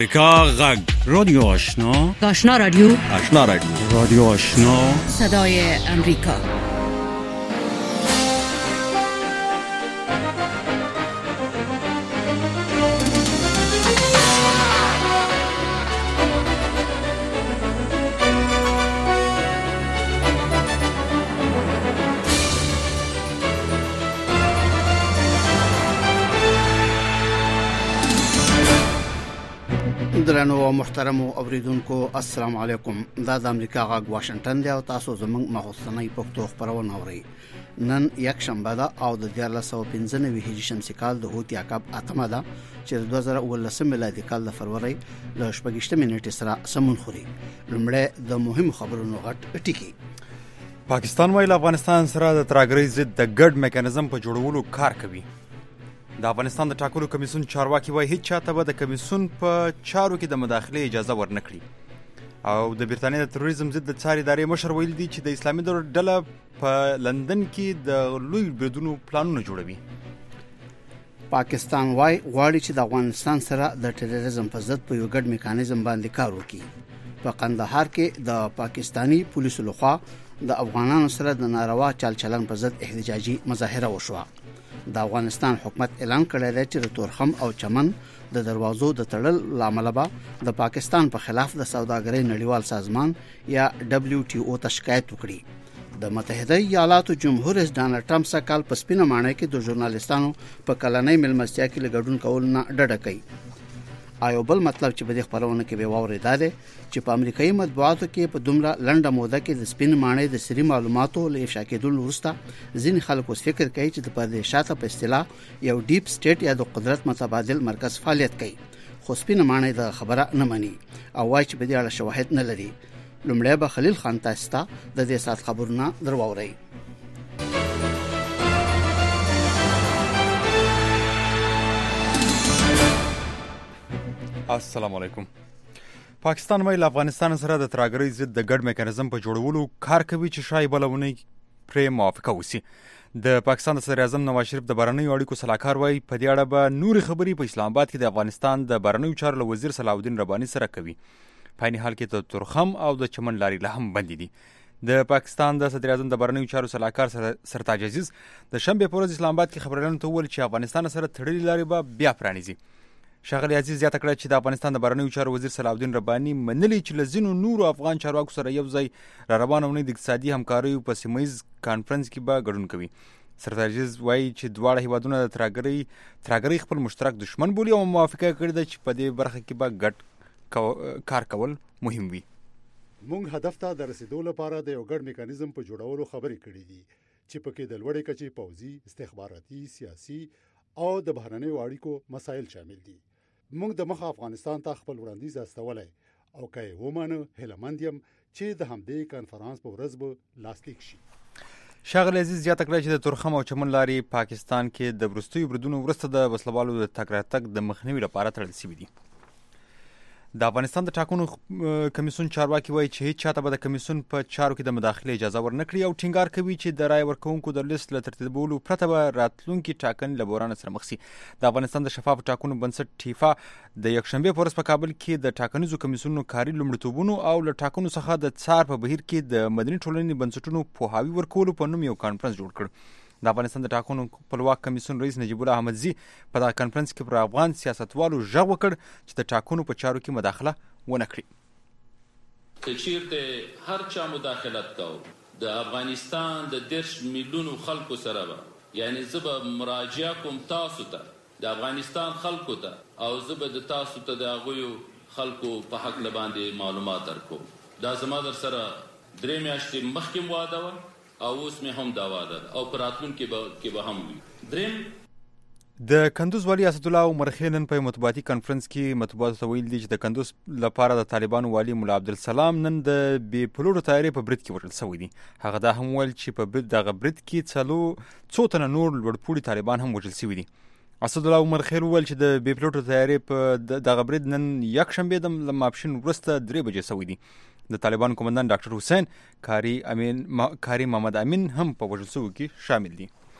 امریکا غږ رادیو آشنا رادیو رادیو آشنا صدای امریکا. درنو او محترم اوریدونکو السلام علیکم. دا د امریکا غږ واشنگټن دی او تاسو زموږ مخصوصنۍ پښتو خبرونه اورئ. نن یک شنبه ده او د 1995 هجری شمسي کال د هوت یعقوب اتمه ده چې 2019 میلادي کال د فروری ل 28 منټې سره سمون خوري. لومړی د مهم خبرونو غټ ټکی. پاکستان وايي افغانستان سره د ترهګرۍ ضد د ګډ میکانیزم په جوړولو کار کوي. د افغانستان د ټاکنو کمیسیون چارواکي وايي هیڅ چاته به د کمیسیون په چارو کې د مداخله اجازه ورنکړي. او د برتانیې د تروریزم ضد د څار ادارې مشر ویل دي چې د اسلامي دولت ډله په لندن کې د لوی بریدونو پلانونه جوړوي. پاکستان وايي غواړي چې د افغانستان سره د تروریزم په ضد په یو ګډ میکانیزم باندې کار وکړي. په قندهار کې د پاکستانی پولیسو لخوا د افغانانو سره د ناروا چال چلن په ضد احتجاجي مظاهره وشوه. د افغانستان حکومت اعلان کړی دی چې د تورخم او چمن د دروازو د تړل لامل به د پاکستان په خلاف د سوداګرۍ نړیوال سازمان یا WTO ته شکایت وکړي. د متحده ایالاتو جمهور رئیس ډانلډ ټرمپ سکهال په سپینه ماڼۍ کې د ژورنالیستانو په کلنۍ ملمستیا کې لګډون کول نه ډډه کوي. ایو بل مطلب چې په دې خبرونه کې به واورېدل دي چې په امریکایي مطبوعاتو کې په دومره لنډه موده کې د سپین ماڼۍ د سری معلوماتو له افشا کېدو وروسته ځینې خلک اوس فکر کوي چې د پردې شاته په اصطلاح یو ډیپ سټیټ یا د قدرت متبادل مرکز فعالیت کوي. خو سپین ماڼۍ د خبره نه مني او وايي چې په دې اړه شواهد نه لري. لومړی به خلیل خان تاسو ته د دې سات خبرونه درواوري. السلام علیکم. پاکستان وايي افغانستان سره د ترهګرۍ ضد د ګډ میکانیزم په جوړولو کار کوي چې شای بلونه پرې موافقه وسی. د پاکستان د صدر اعظم نواز شریف د بهرنیو اړیکو صلاحکار وايي په دې اړه به نورې خبرې په اسلام آباد کې د افغانستان د بهرنیو چارو وزیر صلاح الدین رباني سره کوي. په عین حال کې د تورخم او د چمن لارې له هم بندې دي. د پاکستان د صدر اعظم د بهرنیو چارو صلاحکار سرتاج عزیز د شنبه په ورځ اسلام آباد کې خبرونه ته وویل چې افغانستان سره تړلې لارې به بیا پرانیزي. ښاغلی عزیز زیاته کړه چې د افغانستان د بهرنیو چارو وزیر صلاح الدین رباني منلي چې له ځینو نورو افغان چارواکو سره یو ځای را روانه ونې د اقتصادي همکاریو په سیمهییز کانفرنس کې به ګډون کوي. سرتاج عزیز وایي چې دواړه هیوادونه د ترهګرۍ خپل مشترک دشمن بولي او موافقه کړې ده چې په دې برخه کې به ګډ کار کول مهم وي. موږ هدف ته د رسیدو لپاره د یو ګډ میکانیزم په جوړولو خبرې کړې دي چې پکې د لوړې کچې پوځي، استخباراتي، سیاسي او د بهرنیو اړیکو مسایل شامل دي. موږ د مخه افغانستان ته خپل وړاندیز استولای او کای ومنه هلمند یم چې د همدې کانفرنس په ورځ به لاسلیک شي. ښاغلی عزیز زیاته کړه چې د تورخم او چمن لارې پاکستان کې د وروستیو بریدونو وروسته د وسلوالو د تګ راتګ د مخنیوي لپاره تړل شوي دي. د افغانستان د ټاکنو کمیسیون چارواکي وایي چې هیڅ چاته به د کمیسیون په چارو کې د مداخله اجازه ورنکړي او ټینګار کوي چې د رای ورکوونکو د لیست له ترتیبولو پرته به راتلونکي ټاکنې له بحران سره مخ شي. د افغانستان د شفاف ټاکنو بنسټ ټیفا د یکشنبه په ورځ په کابل کې د ټاکنیزو کمیسیونونو کاري لومړیتوبونو او له ټاکنو څخه د څار په بهیر کې د مدني ټولنې بنسټونو پوهاوي ورکولو په نوم یو کانفرنس جوړ کړ. د افغانستان د ټاکنو خپلواک کمیسیون رئیس نجیب الله احمدزي په دا کانفرنس کې پر افغان سیاستوالو غږ وکړ چې د ټاکنو په چارو کې مداخله ونه کړي. که چیرته هر چا مداخلت کو د افغانستان د 10 میلیونو خلکو سره به یعنی زه به مراجعه کوم تاسو ته د افغانستان خلکو ته او زه به د تاسو ته د هغوی خلکو په حق باندې معلومات درکوم. دا زما در سره 3 میاشتې مخکې واده و او اوس مې هم دا واده او پر راتلونکي کې به هم وي. دریم د کندوز والي اسد الله عمر خیلن په مطبوعاتي کانفرنس کې مطبوعاتو ته ویل دي چې د کندوز لپاره د طالبانو والي مولا عبدالسلام نن د بې پلوړو طیارې په برید کې وژل شوی دي. هغه دا هم ویل چې په دغه برید کې څو تنه نور لوړپوړي طالبان هم وژل شوي دي. اسد الله عمر خیل ویل چې د بې پلوړو طیارې په دغه برید نن یکشنبه د ماپښین وروسته 3 بجې شوی دي. د طالبان قومندان ډاکټر حسین کاری محمد امین هم په وژل شویو کې شامل دي.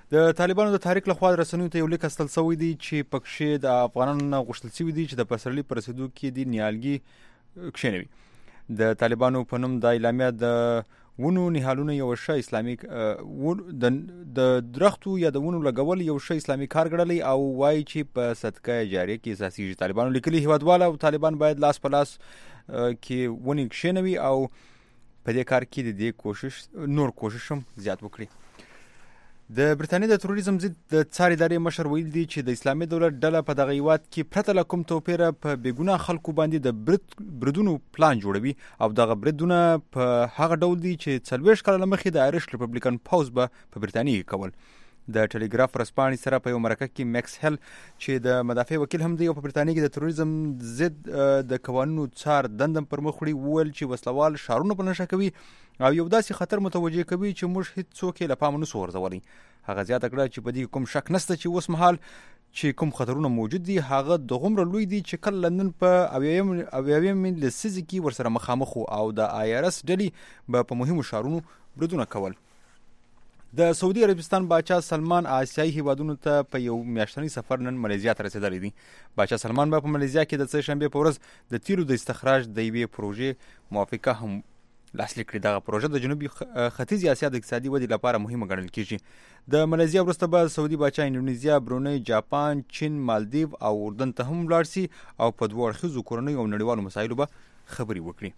د طالبانو د تحریک لخوا رسنیو ته یو لیک استل شوی دی چې پکښې د افغانانو غوښتل شوی دی چې د پسرلي پر رسیدو کې د نیالګي کښېنوي. د طالبانو په نوم د اعلامیه د ونو نهالونه یو ښه اسلامي د درختو یا د ونو لګول یو ښه اسلامي کار ګڼلی او وایي چې په صدقه جاریه کې اساسیږي. طالبانو لیکلي هیوادوال او طالبان باید لاس په لاس کې ونې کښېنوي او په دې کار کې د دې نور کوشش هم زیات وکړي. د برتانیې د تروریزم ضد د څار ادارې مشر ویل دی چې د اسلامي دولت ډله په دغه هیواد کې پرته له کوم توپیره په بېګناه خلکو باندې د بریدونو پلان جوړوي او دغه بریدونه په هغه ډول دي چې 40 کاله مخکې د آیرش ریپبلیکن پوز به په برتانیې کې کول. د ټلګراف ورځپاڼې سره په یو مرکه کې میکس هیل چې د مدافع وکیل هم دی او په برتانیې کې د تروریزم ضد د قوانینو څار دندم پر مخ وړي وویل چې وسلوال شارونه په نښه کوي او یو داسې خطر متوجه کوي چې موږ هیڅوک یې له پامه نسو غورځولی. هغه زیاته کړه چې په دې کوم شک نشته چې اوس مهال چې کوم خطرونه موجود دي هغه دغومره لوی دي چې کله لندن په اویاویم لسیزې کې ورسره مخامخ او د آیرس ډلې به په مهمو ښارونو بریدونه کول. د سعودي عربستان باچا سلمان آسیایي هیوادونو ته په یو میاشتنی سفر نن ملیزیا ته رسېدلی دی. باچا سلمان به په ملیزیا کې د سهشنبې په ورځ د تیلو د استخراج د یوې پروژې موافقه هم لاسلیک کړي. دغه پروژه د جنوبي ختیځې اسیا د اقتصادي ودې لپاره مهمه ګڼل کېږي. د ملیزیا وروسته به سعودي باچا اندونیزیا، برونی، جاپان، چین، مالدیو او اردن ته هم لاړ شي او په دوه اړخیزو کورنیو او نړیوالو مسایلو به خبرې وکړي.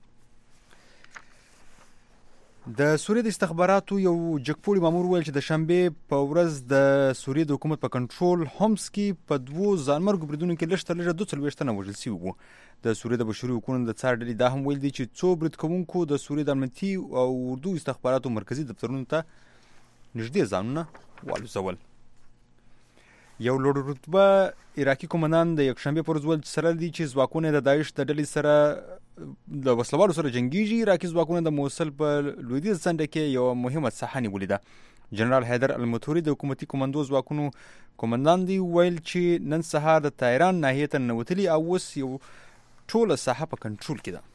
د سوریې د استخباراتو یو جګپوړي مامور ویل چې د شنبې په ورځ د سوریې د حکومت په کنټرول هومس کې په 2 ځانمرګو بریدونو کې لږ تر لږه 42 تنه وژل شوي وو. د سوریې د بشري حقوقو د څار ډلې دا هم ویل دي چې څو برید کوونکو د سوریې د امنیتي او اردو استخباراتو مرکزي دفترونو ته نږدې ځانونه والوزول. یو لوړ رتبه عراقي قومندان د یکشنبې پر ورځ ویل چې سره دي چې ځواکونه د داعش د ډلې سره د وسلوالو سره جنګیږي. عراقي ځواکونه د موصل په لویدیځ څنډه کې یو مهمه ساحه نیولې ده. جنرال حیدر المتوري د حکومتي کماندو ځواکونو قومندان دی ویل چې نن سهار د تایران ناحیې ته ننوتلي او اوس یو ټوله ساحه په کنټرول کې ده.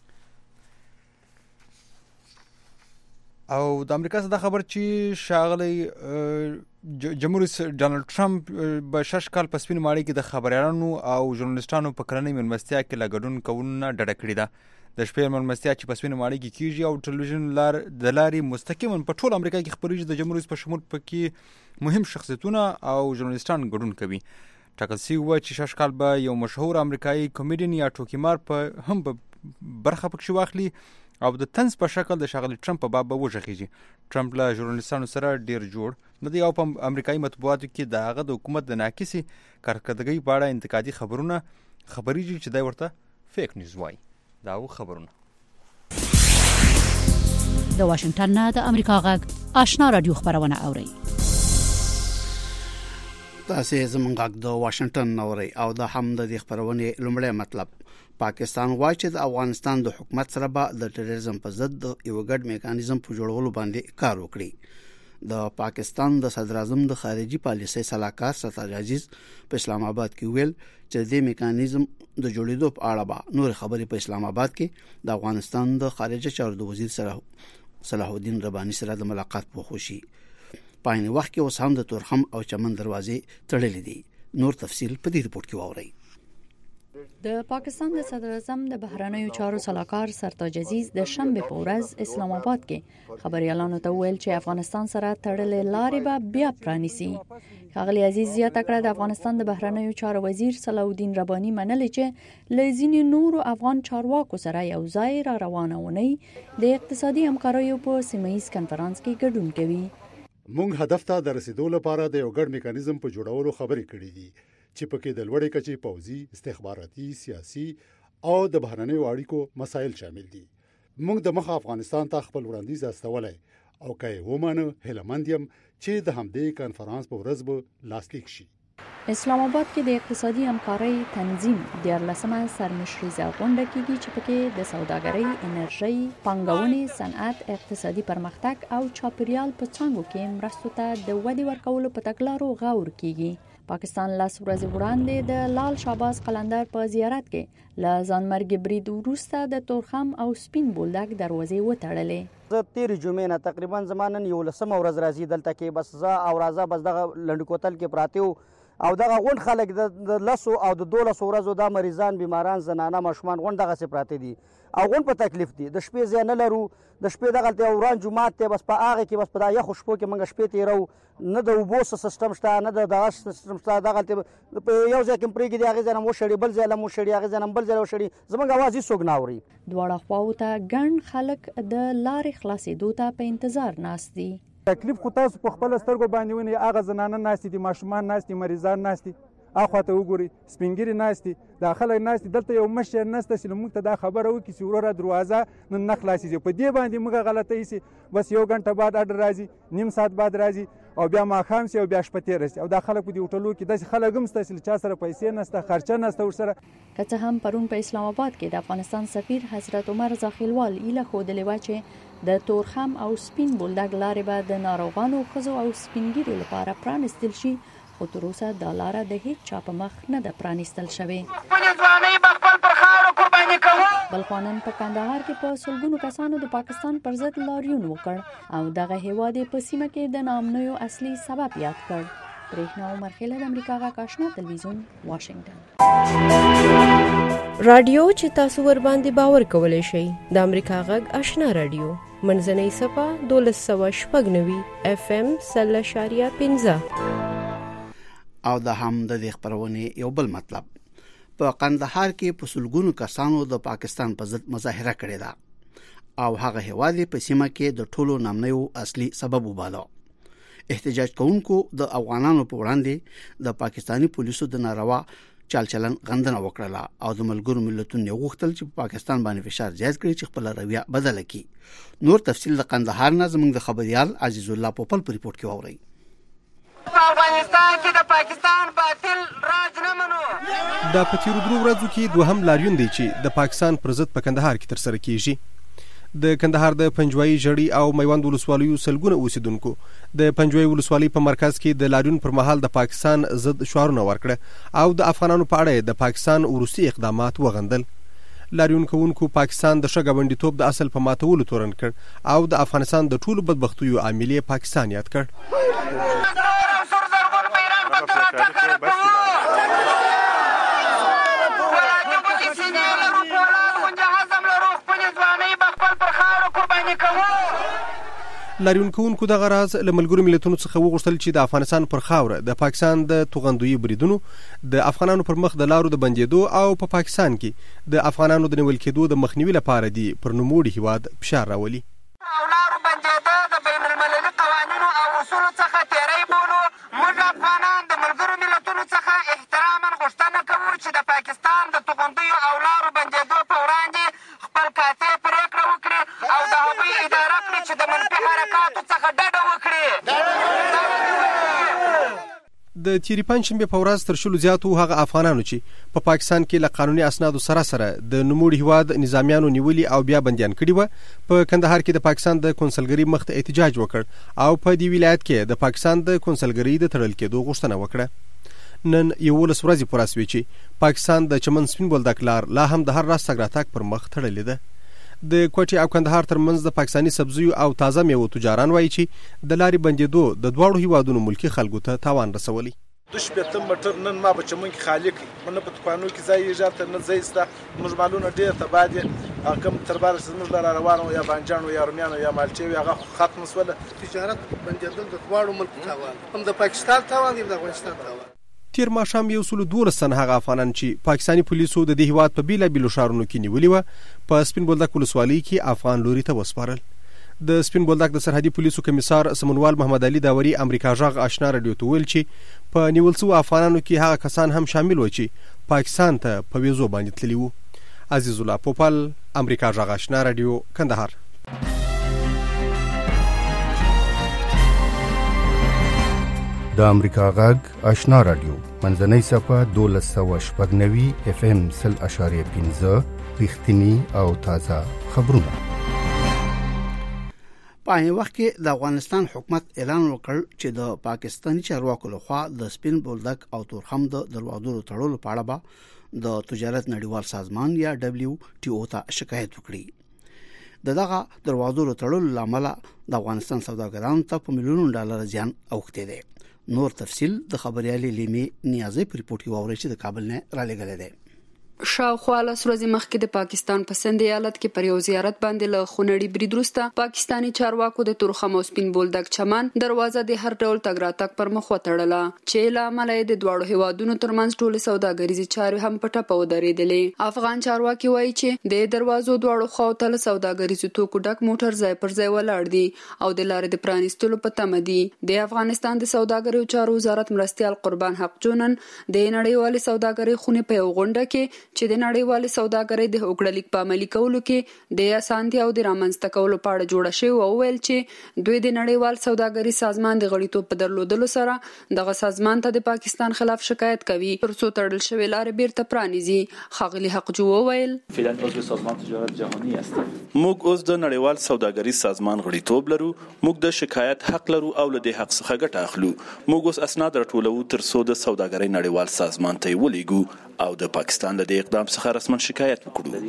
او د امریکا څخه خبر چې شاغلی جمهور رئیس ډانلډ ټرمپ به 6 کال په سپین ماڼۍ کې د خبريالانو او ژورنالستانو په کلنۍ مېلمستیا کې له ګډون کولو ډډه کړې ده. د شپې مېلمستیا چې په سپین ماڼۍ کې کیږي او ټلویزیون د لارې مستقیما په ټول امریکا کې خبرېږي. د جمهور رئیس په شمول پکې مهم شخصیتونه او ژورنالستان ګډون کوي. ټاکل شوی و چې 6 کال به یو مشهور امریکایي کمیډین یا ټوکیمار په هم برخه پکې واخلي او د طنز په شکل د شاغلي ټرمپ په باب به وژغېږي. ټرمپ له ژورنالستانو سره ډیر جوړ نه دی او په امریکایي مطبوعاتو کې د هغه د حکومت د ناقصې کارکردګۍ په اړه انتقادي خبرونه خبرېږي چې دی ورته فیک نیوز وایي. دا و خبرونه. د واشنگټن نه د امریکا غږ آشنا رادیو خبرونه اوري. تاسو زمونږ غږ د واشنگټن نوري او د هم د خبرونه لومړی مطلب پاکستان وايي چې د افغانستان د حکومت سره به د ټیرریزم په ضد یو ګډ میکانیزم په جوړولو باندې کار وکړي. د پاکستان د صدر اعظم د خارجي پالیسۍ صلاحکار ستار عزیز په اسلام آباد کې ویل چې د میکانیزم د جوړېدو په اړه به نور خبرې په اسلام آباد کې د افغانستان د خارجه چارو د وزیر سره صلاح الدین رباني سره د ملاقات په خوشي. په عین وخت کې اوس هم د تورخم او چمن دروازې تړلې دي. نور تفصیل په دې رپورت کې واورئ. د پاکستان د صدر اعظم د بهرنیو چارو صلاحکار سرتاج عزیز د شنبه په ورځ اسلام آباد کې خبريالانو ته ویل چې افغانستان سره تړلې لارې به بیا پرانیسي. ښاغلي عزیز زیاته کړه د افغانستان د بهرنیو چارو وزیر صلاح الدین رباني منلي چې له ځینې نورو افغان چارواکو سره یو ځای را روانه ونی د اقتصادي همکاریو په سیمه‌ایز کنفرانس کې ګډون کوي. موږ هدف ته د رسیدو لپاره د یو ګډ میکانیزم په جوړولو خبرې کړې دي چې پکې د لوړې کچې پوځي، استخباراتي، سیاسي او د بهرنیو اړیکو مسایل شامل دي. موږ د مخ افغانستان ته خپل وړاندیز استولای او کای ومنه هلمندیم چې د همدې کانفرنس په ورځ به لاسلیک شي. اسلام آباد کې د اقتصادي همکارۍ تنظیم د 14مه سرمشریزه غونډه کېږي چې پکې د سوداګرۍ، انرژي، پانګونې، صنعت، اقتصادي پرمختګ او چاپیریال په څانګو کې مرستو ته د ودې ورکولو په تګلارو غور کېږي. پاکستان لاس ورځې وړاندې د لال شهباز قلندر په زیارت کې له ځانمرګي برید وروسته د تورخم او سپین بولدک دروازې وتړلې. زه تیرې جمعې نه تقریبا زما نن 11مه ورځ راځي دلته کې، بس زه او راځه بس دغه لنډکوتل کې پراته وو او دغه غونډ خلک د 10 او د 12 ورځو دا مریضان بیماران زنانه ماشومان غونډ دغسې پراته دي او غونډ په تکلیف دي. د شپې ځای نه لرو، د شپې دغلته یو وران جومات دی، بس په هغه کې بس په دا یخو شپو کې موږ شپې تېرو، نه د اوبو سیستم شته نه د دغه سیستم شته. دغلته په یو ځای کې پرېږدي هغې ځای نه مو شړي، بل ځای نه مو شړي، هغې ځای نه بل ځای وشړي، زموږ اواز هېڅوک نه اوري. دواړه خواو ته ګڼ خلک د لارې خلاصېدو ته په انتظار ناست دي. تکلیف خو تاسو په خپله سترګو باندې وینئ، هغه زنانه ناستې دي، ماشومان ناست دي، مریضان ناست دي، اخوا ته وګورئ سپین ږیري ناست دي، دا خلک ناست دي. دلته یو مشر نسته چې موږ ته دا خبره وکړي چې وروره دروازه نن نه خلاصېږي. په دې باندې موږ غلطه ایسي، بس 1 غنټه بعد اډر راځي، نیم ساعت بعد راځي او بیا ماښام سي او بیا شپه تېره سي او دا خلک په دې هوټلو کې داسې خلک هم شته چې چا سره پیسې نسته، خرچه نسته ورسره. که څه هم پرون په اسلام آباد کې د افغانستان سفیر حضرت عمر زاخیلوال ایله ښودلې وه چې د تورخم او سپین بولدک لارې به د ناروغانو، ښځو او سپین ږیرو لپاره پرانستل شي، خو تر اوسه دا لاره د هیڅ چا په مخ نه ده پرانستل شوې. بل خوا نن په کندهار کې په سلګونو کسانو د پاکستان پر ضد لاریون وکړ او دغه هیواد یې په سیمه کې د ناامنیو اصلي سبب یاد کړ. برېښنا عمر خیله د امریکا غږ آشنا تلویزیون واشنگټن. رادیو چې تاسو ور باندې باور کولای شئ د امریکا غږ آشنا رادیو منځنۍ صفه 1290 FM 0.15 او د هم د دې خبرونې یو بل مطلب په قندهار کې په سلګونو کسانو د پاکستان په ضد مظاهره کړې ده او هغه هیواد په سیمه کې د ټولو نامنیو اصلي سبب وباله. احتجاج کوونکو د افغانانو په وړاندې د پاکستانی پولیسو د ناروا چلچلن غندنه وکړه او د ملګرو ملتونو غوښتل چې په پاکستان باندې فشار زیات کړي چې خپل رویه بدله کړي. نور تفصیل د قندهار نه زموږ د خبريال عزیز الله پوپل په ریپورت کې واورئ. په افغانستان کې د پاکستان باطل راج نه منو. د پتیرو درو ورځو کې دوهم لاریون دی چې د پاکستان پر ضد په کندهار کې تر سره کیږي. د کندهار د پنجوایي جړی او میوند ولسوالیو سلګونه اوسیدونکو د پنجوایي ولسوالۍ په مرکز کې د لاریون پر مهال د پاکستان ضد شعارونه ورکړه او د افغانانو په اړه د پاکستان وروستي اقدامات وغندل. لاریون کوونکو پاکستان د شګاونډیتوب د اصل په ماتولو تورن کړ او د افغانستان د ټولو بدبختیو عامل پاکستان یاد کړ. لاریون کوونکو دغه راز له ملګرو ملتونو څخه وغوښتل چې د افغانستان پر خاوره د پاکستان د توغندویي بریدونو د افغانانو پر مخ د لارو د بندېدو او په پاکستان کې د افغانانو د نیول کېدو د مخنیوي لپاره دی پر نوموړي هیواد فشار راولي. لارو بندېدو د بین المللي قوانینو او اصولو څخه تیری بولو. موږ افغانان د ملګرو ملتونو څخه احتراما غوښتنه کوو چې د پاکستان د توغندیو او لارو بندېدو په وړاندې خپل قاطع پرېکړه وکړي او د هغوی اداره کړي چې د منفي حرکاتو څخه ډډه وکړي. د تیری پنځشنبه په ورځ تر شلو زیاتو هغه افغانانو چې په پاکستان کې له قانوني اسنادو سره د نوموړي هیواد نظامیانو نیولي او بیا بندیان کړي وو په کندهار کې د پاکستان د کونسلګرۍ مخ ته احتجاج وکړ او په دې ولایت کې د پاکستان د کونسلګرۍ د تړل کېدو غوښتنه وکړه. نن 11 ورځې پوره شوې چې پاکستان د چمن سپین بولدک لار لا هم د هر راز تګ راتګ پر مخ تړلې ده. د کوټي او کندهار ترمنځ د پاکستانی سبزیو او تازه میوو تجاران وایي چې د لارې بندېدو د دواړو هیوادونو ملکی خلکو ته تاوان رسولی. دوش بیتم مټر نن ما په چمن کې خالی کړي، نه په دکانو کې ځای ایجاد نه ځای سته، موږ مالونه ډېر تباه دي، کم تربار چې موږ لاره روانو یا بانجانو یا رومیانو یا مالټې هغه ختم شول. تجارت بندېدل د دواړو ملکو تاوان، هم د پاکستان تاوان دی، د افغانستان تاوان. تیر ماښام 112 تن هغه افغانان چې پاکستانی پولیسو د دې هیواد په بیلابیلو ښارونو کې نیولي وه په سپین بولدک ولسوالۍ کې افغان لوري ته وسپارل. د سپین بولدک د سرحدي پولیسو کمیسار سمونوال محمد علي داوري امریکا غږ آشنا رادیو ته ویل چې په نیول شوو افغانانو کې هغه کسان هم شامل و چې پاکستان ته په ویزو باندې تللي وو. عزیز الله پوپل، امریکا غږ آشنا رادیو، کندهار. د امریکا غږ آشنا رادیو منځنۍ صفه 1290 FM 0.15 رښتینی او تازه خبرونه. په هغه وخت کې د افغانستان حکومت اعلان وکړ چې د پاکستاني چارواکو لخوا د سپین بولدک او تورخم د دروازو تړلو په اړه به د تجارت نړیوال سازمان یا WTO ته شکایت وکړي دغه دروازو تړلو لامل د افغانستان سوداګرانو ته په میلیونونو ډالر زیان اوښتی دی نور تفصيل د خبريالي لیمي نیازي په ریپورت کې ووري چې د کابل نه را لګل دي شاوخوا لاس ورځې مخکې د پاکستان په سند ایالت کې پر یو زیارت باندې له خونړي برید وروسته پاکستانی چارواکو د تورخم او سپین بولدک چمن دروازه د هر ډول تګ راتګ پر مخ وتړله چې له امله د دواړو هیوادونو ترمنځ ټول سوداګریزي چارې هم په ټپه ودرېدلې افغان چارواکي وایي چې د دروازو دواړو خواو ته سوداګریزو توکو ډک موټر ځای پر ځای ولاړ دي او د لارې د پرانیستلو په تمه دي د افغانستان د سوداګریو چارو وزارت مرستيال قربان حق جونن د نړیوال سوداګرۍ خونې په یو غونډه کې چې د نړیوال سوداګرۍ د هوکړلیک په عملي کولو کې د اسانتیا او د رامنځته کولو په اړه جوړه شوې او ویل چې دوی د نړیوال سوداګرۍ سازمان د غړیتوب په درلودلو سره دغه سازمان ته د پاکستان خلاف شکایت کوي ترڅو تړل شوی لارې بیرته پرانیزي خاغلی حقجو ویل فعلا عضو سازمان تجارت جهانی هستیم موږ اوس د نړیوال سوداګرۍ سازمان غړیتوب لرو موږ د شکایت حق لرو او له دې حق څخه ګټه اخلو موږ اوس اسناد راټولو ترڅو د سوداګرۍ نړیوال سازمان ته ولیږو او د پاکستان له دې اقدام څخه رسما شکایت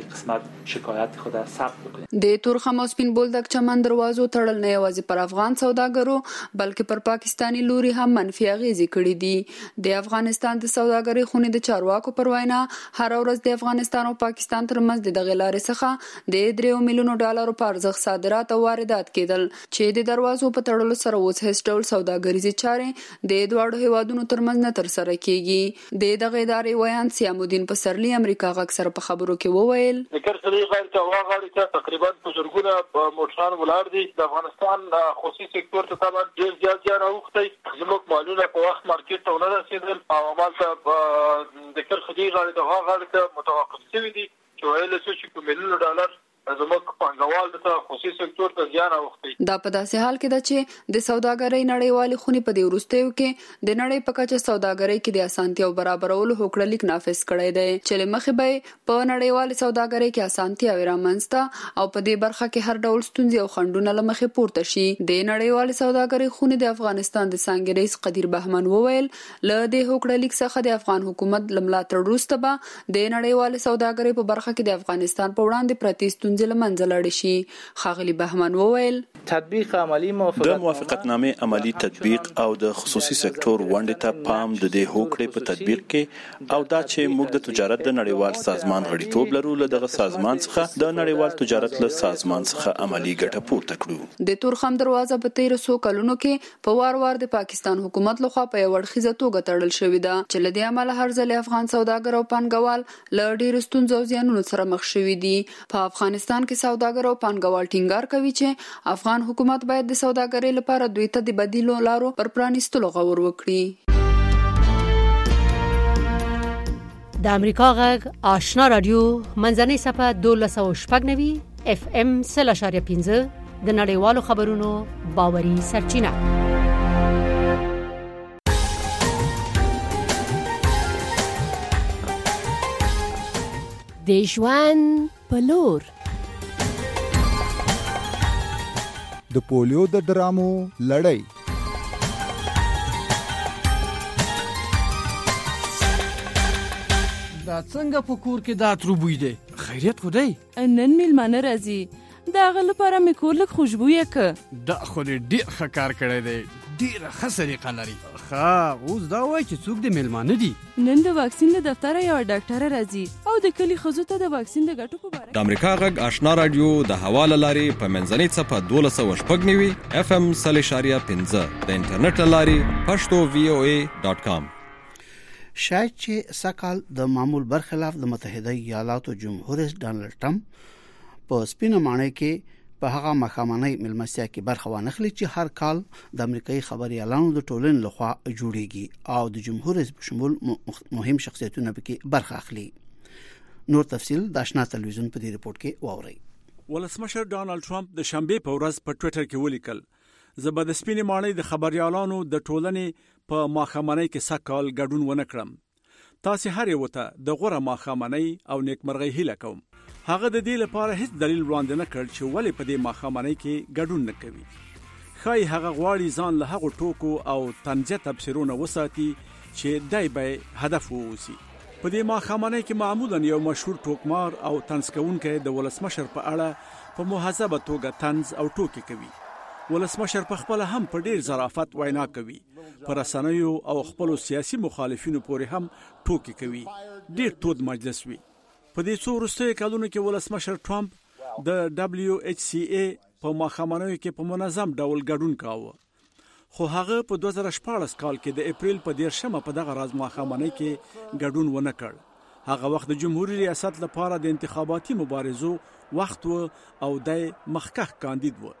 وکړو د تورخم او سپین بولدک چمن دروازو تړل نه یوازې پر افغان سوداګرو بلکې پر پاکستانی لوري هم منفي اغیزې کړې دي د افغانستان د سوداګرۍ خونې د چارواکو پر وینا هر ورځ د افغانستان او پاکستان ترمنځ د دغه لارې څخه د 3 میلیونو ډالرو په ارزښت صادرات او واردات کېدل چې د دروازو په تړلو سره اوس هیڅ ډول سوداګریزي چارې د دواړو هیوادونو ترمنځ نه تر سره کیږي د دغه ادارې ویان سیامودین پسرلی امریکا غږ سره په خبرو کې وویل د کرسلي غیر تواغړی ته تقریبا په زرګونه موټران ولار دي د افغانستان خصوصي سکتور ته طبعا ډیر زیات راوختی زموږ مالونه په وخت مارکیټ ته نه رسیدل او عمل د کرسلي غیر تواغړی ته متوقف شوی دي چې ویل چې په میلیونو ډالر زموږ پانګوال د خصوصي سکتور ته زیان اوښتي دا په داسې حال کې ده چې د سوداګرۍ نړیوالې خونې په دې وروستیو کې د نړۍ په کچه سوداګرۍ کې د اسانتیا او برابرولو هوکړلیک نافذ کړی دی چې له مخې به په نړیوالې سوداګرۍ کې اسانتیا رامنځته او په دې برخه کې هر ډول ستونزې او خنډونه له مخې پورته شي د نړیوالې سوداګرۍ خونې د افغانستان د څانګې رئیس قدیر بهمن وویل له دې هوکړلیک څخه د افغان حکومت لملاتړ وروسته به د نړیوالې سوداګرۍ په برخه کې د افغانستان په وړاندې پرتې ستونزې لمنځه لاړې شي خاغلی بهمن وویل تطبیق عملی موافقتنامې عملی تطبیق او د خصوصي سکتور ونډې ته پام د دې هوکړې په تطبیق کې او دا چې موږ د تجارت د نړیوال سازمان غړیتوب لرو له دغه سازمان څخه د نړیوال تجارت له سازمان څخه عملی ګټه پورته کړو د تورخم دروازه په 1300 کلونو کې په وار د پاکستان حکومت لخوا په یو اړخیزه توګه تړل شوې ده چې له دې عمله هر ځل افغان سوداګر او پانګوال له ډېر ستونزو او زیانونو سره مخ شوي دي په افغانستان کې سوداګر او پانګوال ټینګار کوي چې افغان حکومت باید د سوداګرۍ لپاره دوی ته د بدیلو لارو پر پرانیستلو غور وکړي د امریکا غږ آشنا رادیو منځنۍ صفحه 1290 FM 0.15 د نړیوالو خبرونو باوري سرچینه د ژوند په لور د پولیو د ډرامو لړۍ دا څنګه په کور کې دا تربوي دی خیریت خو دی نن میلمانه راځي دا غل لپاره مې کور لک خوشبويه ک دا خو ډېر ښه کار کړی دی ډېر ښه طریقه لري ښه اوس دا وایي چې څوک د میلمانه دي نن د واکسین له دفتره یو ډاکټر راځي او د کلی ښځو ته د واکسین د ګټو په اړه د امریکا غږ آشنا رادیو د حواله لاري په منځنۍ صفحه 1290 FM 0.15 د انټرنیټ لاري pashto.voa.com شاید چې سکهال د معمول برخلاف د متحده ایالاتو جمهور رئیس ډانلډ ټرمپ په سپینه ماڼۍ کې په هغه مخامنۍ ملمستیا کې برخه وانخلي چې هر کال د امریکایي خبريالانو د ټولنې لخوا جوړیږي او د جمهور رئیس په شمول مهم شخصیتونه پکې برخه اخلي نور تفصيل د آشنا تلویزیون په دې ریپورت کې واورئ ولسمشر ډانلډ ټرمپ د شنبه په ورځ په ټوئیټر کې ولیکل زه به د سپینې ماڼۍ د خبريالانو د ټولنې په مخامنۍ کې سکهال ګډون ونه کړم تاسو هر یو ته د غوړه مخامنۍ او نیکمرغي هیله کوم هغه د دې لپاره هیڅ دلیل وړاندې نه کړ چې ولې په دې ماښامنۍ کې ګډون نه کوي. ښایي هغه غواړي ځان له هغو ټوکو او طنزیه تبصرو نه وساتي چې دی به هدف واوسي. په دې ماښامنۍ کې معمولا یو مشهور ټوکمار او طنز کوونکی د ولسمشر په اړه په مهذبه توګه طنز او ټوکې کوي. ولسمشر په خپل هم په ډیر ظرافت وینا کوي. پر رسنیو او خپل سیاسي مخالفینو پورې هم ټوکې کوي. ډیر تود مجلس وي. په دې څو وروستیو کلونو کې ولسمشر ټرمپ د WHCA په ماښامنیو کې په منظم ډول ګډون کاوه. خو هغه په 2014 کال کې د اپریل په 10مه په دغه راز ماښامنۍ کې ګډون ونه کړ. هغه وخت د جمهوریت ریاست لپاره د انتخاباتي مبارزو وخت و او د مخکښ کاندید و.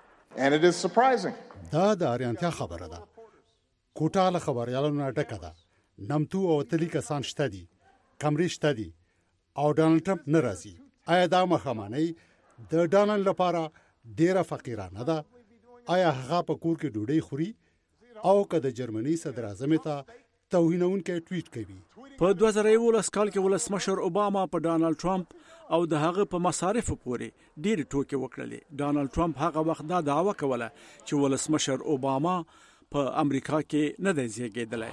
دا د اړتیا خبره ده. کوټه له خبريالانو ډکه ده. نمتو او تلی کسان شته دي. کمرې شته دي. او ډانلډ ټرمپ ناراضي. آیا دا مخامنۍ د ډانلډ لپاره ډیره فقیرانه ده؟ آیا هغه په کور کې ډوډۍ خوري او که د جرمني صدر اعظم ته توهینونکی ټویټ کوي؟ په 2011 کال کې ولسمشر اوباما په ډانلډ ټرمپ او د هغه په مصارفو پورې ډېر ټوکې وکړلې. ډانلډ ټرمپ هغه وخت دا دعوه کوله چې ولسمشر اوباما په امریکا کې نه دی زیږېدلی.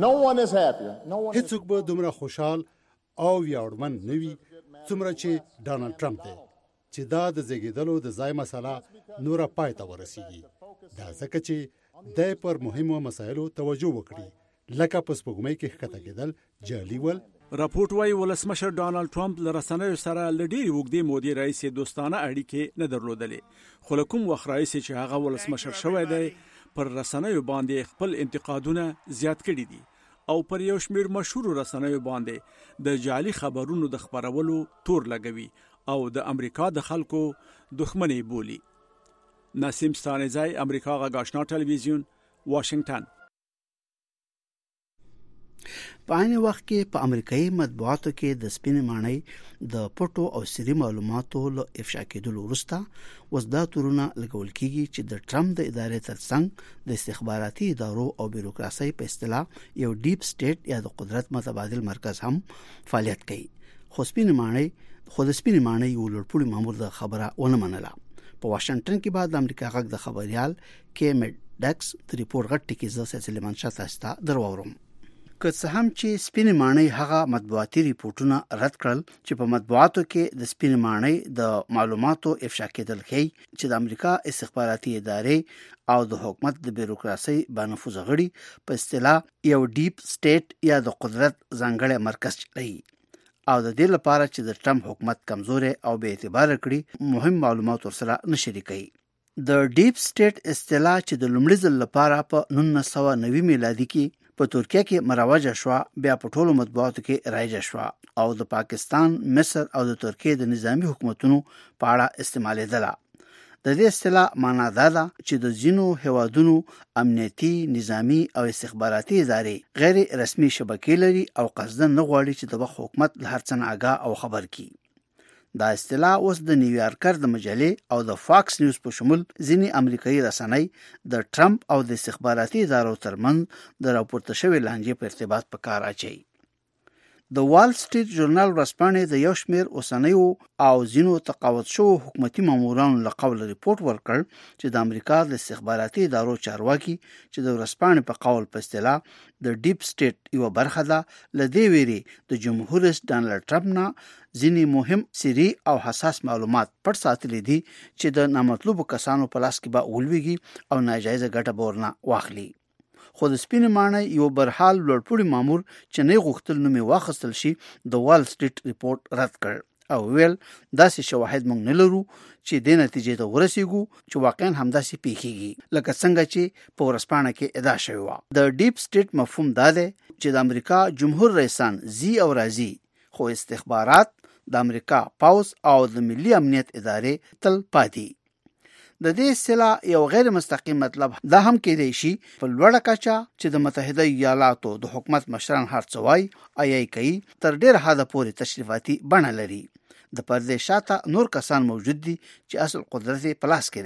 هیڅوک به دومره خوشحال او ویاړمن نه وي څومره چې ډانلډ ټرمپ دی چې دا د زیږېدلو د ځای مسله نوره پای ته ورسیږي. دا ځکه چې د پر مهمو مسایلو توجه وکړي لکه په سپوږمۍ کې ښکته کېدل جعلي ول. راپورټ وايي ولسمشر ډانلډ ټرمپ له رسنیو سره له ډېرې اوږدې مودې راهیسې دوستانه اړیکې نه درلودلې. خو له کوم وخت راهیسې چې هغه ولسمشر شوی دی پر رسنیو باندې خپل انتقادونه زیات کړي دي او پر یو شمېر مشهور رسنیو باندې د جعلي خبرونو د خپرولو تور لګوي او د امریکا د خلکو دښمنۍ بولي. نسیم ستانزی، امریکا غږ آشنا ټلویزیون، واشنگټن. په عین وخت کې په امریکایي مطبوعاتو کې د سپینې ماڼۍ د پټو او سري معلوماتو له افشا کېدلو وروسته اوس دا تورونه لګول کېږي چې د ټرمپ د ادارې ترڅنګ د استخباراتي ادارو او بیروکراسۍ په اصطلاح یو ډیپ سټیټ یا د قدرت متبادل مرکز هم فعالیت کوي. خو د سپینې ماڼۍ یو لوړپوړي مامور د خبره ونه منله. په واشنگټن کې بعد د امریکا غږ د خبريال کې میډکس د ریپورت غټ ټکی ز سلسله منشا تاسو ته درواورم. که څه هم چې سپینې ماڼۍ هغه مطبوعاتي ریپورتونه رد کړل چې په مطبوعاتو کې د سپینې ماڼۍ د معلوماتو افشا کېدل ښیي چې د امریکا استخباراتي ادارې او د حکومت د بیروکراسۍ بانفوذ غړي په اصطلاح یو ډیپ سټیټ یا د قدرت ځانګړی مرکز چلوي او د دې لپاره چې د ټرمپ حکومت کمزوري او بې اعتبار کړي مهم معلومات ورسره نشري کوي. د ډیپ سټیټ اصطلاح چې د لومړي ځل لپاره په 1990 میلادي کې په ترکیه کې مروجه شو بیا په ټولو مطبوعاتو کې رایجه شو او د پاکستان، مصر او د ترکیه د نظامی حکومتونو په اړه استعمالېدله. د دې اصطلاح معنا دا ده چې د ځینو هیوادونو امنیتي، نظامی او استخباراتي ادارې غیر رسمي شبکې لري او قصداً نه غواړي چې د وخت حکومت له هر څه نه آگاه او خبر کړي. دا اصطلاح اوس د نیویارکر د مجلې او د فاکس نیوز په شمول ځینې امریکایي رسنۍ د ټرمپ او د استخباراتي ادارو ترمنځ د راپورته شوې لانجې په ارتباط په کار اچوي. د وال سټریټ ژورنال ورځپاڼې د یو شمېر اوسنیو او ځینو تقاعد شوو حکومتي مامورانو له قوله ریپورټ ورکړ چې د امریکا د استخباراتي ادارو چارواکي چې د ورځپاڼې په قول په اصطلاح د ډیپ سټیټ یو برخه ده له دې ویري د جمهور رئیس ډانلډ ټرمپ نه ځینې مهم سری او حساس معلومات پټ ساتلي دي چې د نامطلوبو کسانو په لاس کې به ولويږي او ناجایزه ګټه به ورنه واخلي. خو د سپینې ماڼۍ یو برحال لوړپوړي مامور چې نه غوښتل نومې واخیستل شي د وال سټریټ ریپورټ رد کړ او ویل داسې شواهد موږ نه لرو چې د نتیجې ته ورسیږو چې واقعا همداسې پیښیږي لکه څنګه چې په ورځپاڼه کې ادعا شوې وه. د ډیپ سټیټ مفهوم دا دی چې د امریکا جمهور رئیسان زی او راځي خو استخبارات د امریکا پاوز او د ملي امنیت ادارې تل پاتې. د دې اصطلاح یو غیر مستقیم مطلب دا هم کېدای شي په لوړه کچه چې د متحده ایالاتو د حکومت مشران هر څه وایي ایای کوي تر ډېر حده پورې تشریفاتي بڼه لري. د پردې شاته نور کسان موجود دي چې اصل قدرت په لاس کې دی.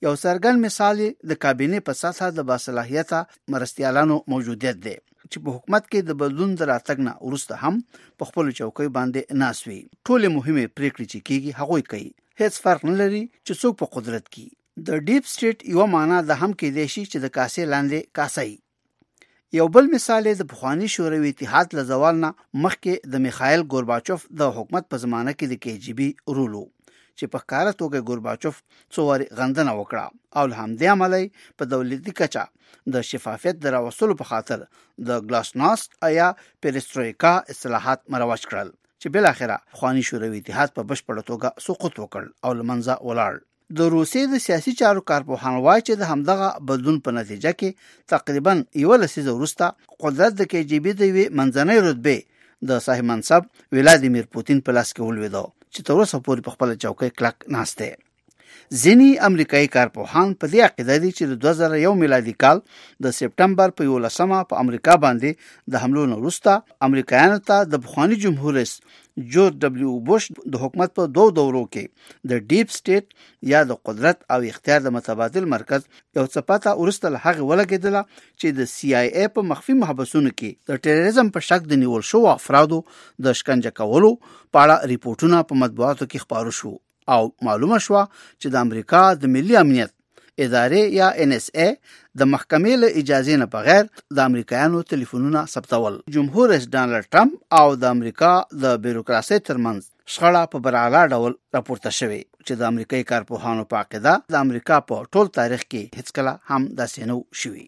یو څرګند مثال د کابینې په سطحه د باصلاحیته مرستیالانو موجودیت دی چې په حکومت کې د بدلون د راتګ نه وروسته هم په خپل چوکۍ باندې ناست وي. ټولې مهمه پریکړې چې کیږي هغوی کوي. هیڅ فرق نه لري چې څوک په قدرت کې. د ډیپ سټیټ یو معنا د هم کې دی چې د کاسې لاندې کاسای. یو بل مثال د پخوانی شوروي اتحاد له زوال نه مخکې د میخائیل گورباچوف د حکومت په زمانه کې د KGB رولو چې په ښکاره توګه گورباچوف څو واري غندنه وکړه او له همدې امله په دولتي کچه د شفافیت د راوستلو په خاطر د ګلاسناست یا پیرسترویکا اصلاحات مروج کړل چې بل اخره پخوانی شوروي اتحاد په بشپړه توګه سقوط وکړ او له منځه ولاړ. د روسیې د سیاسي چارو کارپوهان وایي چې د همدغه بدلون په نتیجه کې تقریبا یو لسیزه وروسته قدرت د KGB د یوې منځنۍ رتبې د صاحب منصب ولادیمیر پوتین په لاس کې ولوېده چې تر اوسه پورې په خپل چوکۍ کلک ناست دی. ځینې امریکایي کارپوهان په دې عقیده دي چې د 2001 میلادي کال د سپټمبر په 11 په امریکا باندې د حملو نه وروسته امریکایانو ته د پخوانی جمهور رئیس جورج دبلیو بوش د حکومت په 2 دورو کې د ډیپ سټیټ یا د قدرت او اختیار د متبادل مرکز یو څه پته وروسته له هغه ولګېدله چې د CIA په مخفي محبسونو کې د ټیرریزم په شک د نیول شو افرادو د شکنجه کولو په اړه ریپورتونه په مطبوعاتو کې خپاره شو او معلومه شو چې د امریکا د ملي امنیت ادارې یا NSA د محکمې له اجازې نه بغیر د امریکایانو ټلیفونونه ثبتول. جمهور رئیس ډانلډ ټرمپ او د امریکا د بیروکراسي ترمنځ شخړه په برعلا ډول راپورته شوې چې د امریکایي کارپوهانو په عقیده د امریکا په ټول تاریخ کې هیڅ کله هم داسې نه شوي.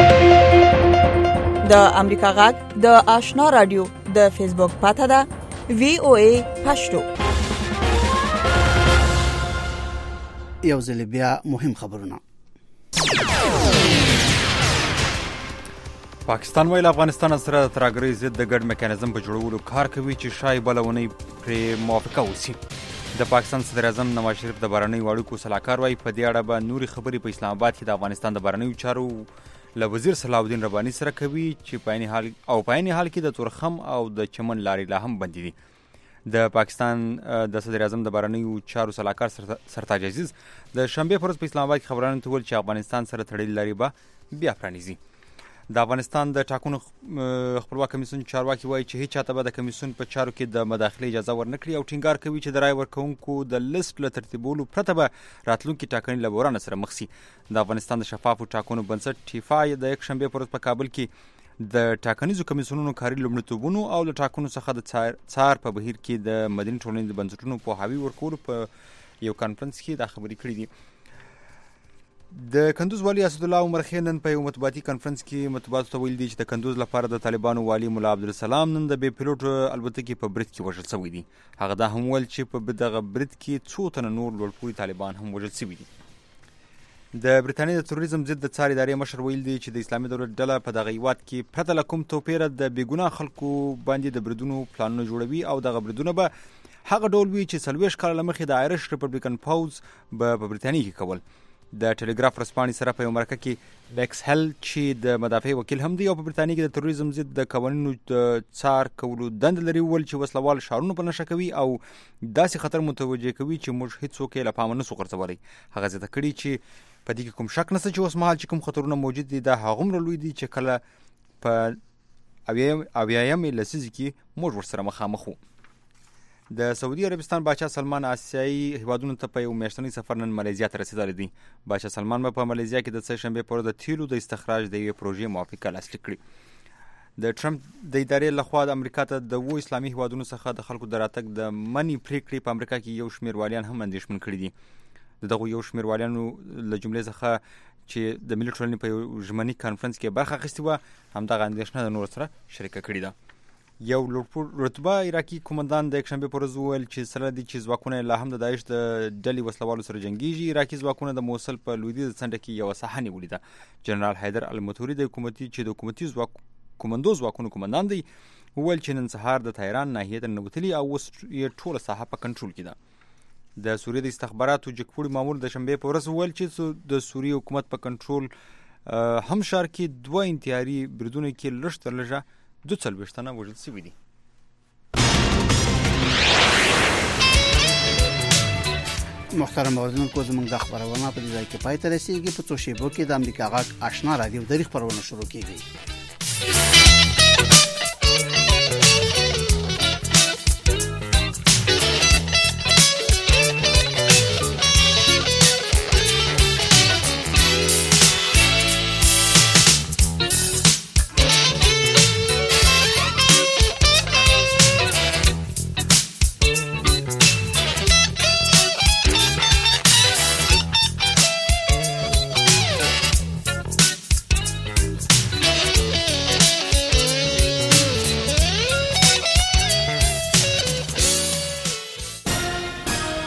د امریکا غږ د آشنا رادیو د فیسبوک پاته ده VOA پښتو. یو ځل بیا مهم خبرونه. پاکستان ویل افغانستان سره د ترهګرۍ ضد د ګډ میکانیزم په جوړولو کار کوي چې شاید بلونی پرې موافقه وشي. د پاکستان صدر اعظم نواز شریف د بهرنیو اړیکو صلاحکار وايي په دې اړه به نوري خبرې په اسلام آباد کې د افغانستان د بهرنیو چارو له وزیر صلاح الدین رباني سره کوي چې په عین حال کې د تورخم او د چمن لارې لا هم بندې دي. د پاکستان د صدر اعظم د بهرنیو چارو صلاحکار سرتاج عزیز د شنبه پر ورځ په اسلام آباد کې خبرونه تول چې افغانستان سره تړلې لارې به بیا پرانیزي. د افغانستان د ټاکنو خپلواک کمیسیون چارواکي وایي چې هیڅ چاته به د کمیسیون په چارو کې د مداخلې اجازه ورنکړي او ټینګار کوي چې د رای ورکوونکو د لیست له ترتیبولو پرته به راتلونکي ټاکنې له بحران سره مخ شي. د افغانستان د شفافو ټاکنو بنسټ ټیفا د یک شنبه پر ورځ په کابل کې د ټاکنیزو کمیسیونونو کاري لومړیتوبونو او له ټاکنو څخه د څار په بهیر کې د مدني ټولنې د بنسټونو پوهاوي ورکولو په یو کانفرنس کې دا خبرې کړې دي. د کندوز والي اسدالله عمر خان نن په یو مطبوعاتي کانفرنس کې مطبوعاتو ته ویل دي چې د کندوز لپاره د طالبانو والي مولا عبدالسلام نن د بې پیلوټ الوتکې په برید کې وژل شوی دي. هغه دا هم ویل چې په دغه برید کې څو تنه نور لوړپوړي طالبان هم وژل شوي دي. د برتانیې د تروریزم ضد د څار ادارې مشر ویل دی چې د اسلامي دولت ډله په دغه هیواد کې پرته له کوم توپیره د بېګناه خلکو باندې د بریدونو پلانونه جوړوي او دغه بریدونه به هغه ډول وي چې 40 کاله مخکې د آیرش ریپبلیکن پوز به په برتانیې کې کول. د ټلګراف رسپانې سره په یو مرکه کې بیکس هل چې د مدافع وکیل هم دی او په برتانیې کې د تروریزم ضد د قوانینو د څار کولو دند لري ول چې وسلوال شعارونه په نشه کوي او داسې خطر متوجه کوي چې موږ هیڅوک یې له پامه نسو غورځولی. هغه زیاته کړي چې په دې کې کوم شک نشته چې اوس مهال چې کوم خطرونه موجود دي دا هغومره لوی دي چې کله په اویایم لسیزه کې موږ ورسره مخامخ وو. د سعودي عربستان بادشاه سلمان آسیایي هیوادونو ته په یو میاشتنی سفر نن مالیزیا ته رسیدلی دی. بادشاه سلمان به په مالیزیا کې د سه شنبې پر ورځ د تیلو د استخراج د یوې پروژې موافقه لاسلیک کړې. د ټرمپ د ادارې لخوا د امریکا ته د 2 اسلامي هیوادونو څخه د خلکو د راتګ د منی پریکړې په امریکا کې یو شمېر والیان هم اندېښمن کړي دي. دغه یو شمېر والیانو له جملې څخه چې د ملي ټولنې په یو ژمني کانفرنس کې برخه اخیستې وه همدغه اندېښنه د نورو سره شریکه کړې ده. یو رتبه عراقي قومندان د یکشنبې پر ورځ وویل چې سره دي چې ځواکونه لا هم د داعش د ډلې وسلوالو سره جنګیږي. عراقي ځواکونه د موصل په لویدیځ څنډه کې یوه ساحه نیولې ده. جنرال حیدر المطوري د حکومتي کومندو ځواکونو قومندان دی وویل چې نن سهار د تهران ناحیې ته ننوتلي او اوس یې ټوله ساحه په کنټرول کې ده. د سوریې د استخباراتو جګپوړي مامور د شنبې په ورځ وویل چې د سوریې حکومت په کنټرول هم ښار کې 2 انتحاري بریدونه کې لږ تر لږه 42 تنه وژل شوي دي. محترم اوریدونکو زموږ د خبرونه په دې ځای کې پای ته رسیدي. په څو شیبو کې د امریکا غږ آشنا رادیو د خبرونه شروع کیږي.